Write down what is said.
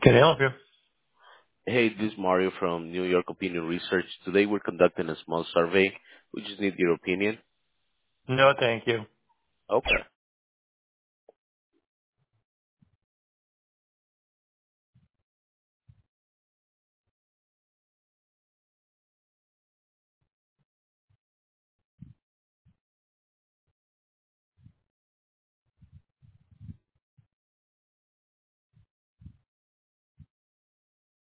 Can I help you? Hey, this is Mario from New York Opinion Research. Today we're conducting a small survey. We just need your opinion. No, thank you. Okay.